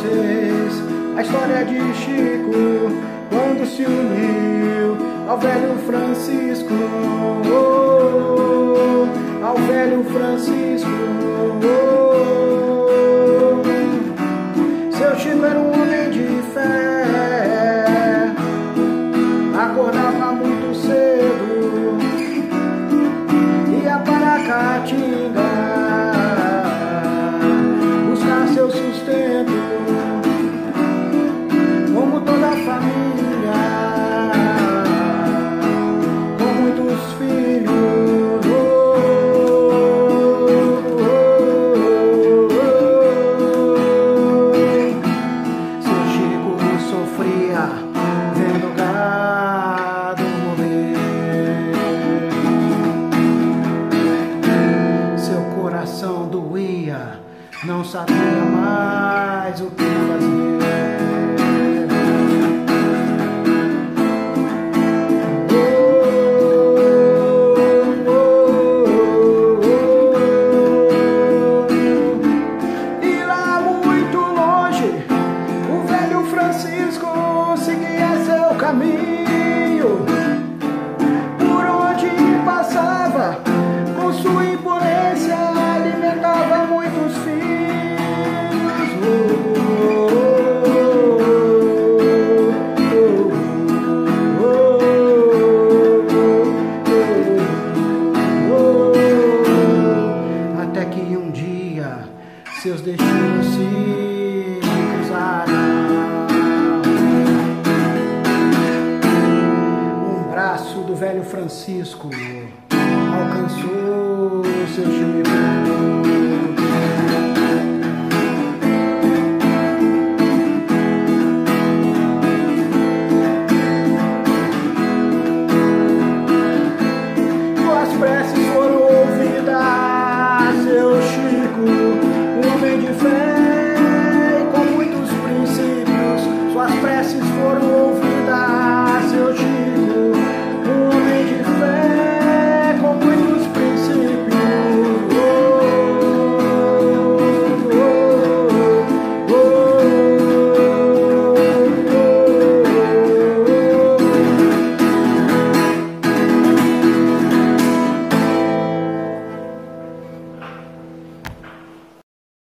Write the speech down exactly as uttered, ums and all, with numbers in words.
vocês a história de Chico, quando se uniu ao velho Francisco, oh, ao velho Francisco. Oh. Seu Chico era um homem de fé, acordava muito cedo, ia para a Caatinga buscar seu sustento, como toda a família, com muitos filhos. Oh, oh, oh, oh. Seu Chico sofria vendo gado morrer, seu coração doía, não sabia mais o que fazer. Francisco seguia seu caminho, por onde passava, com sua imponência alimentava muitos filhos. Oh, oh, oh, oh, até que um dia seus destinos se cruzaram. Do velho Francisco alcançou seu Chico.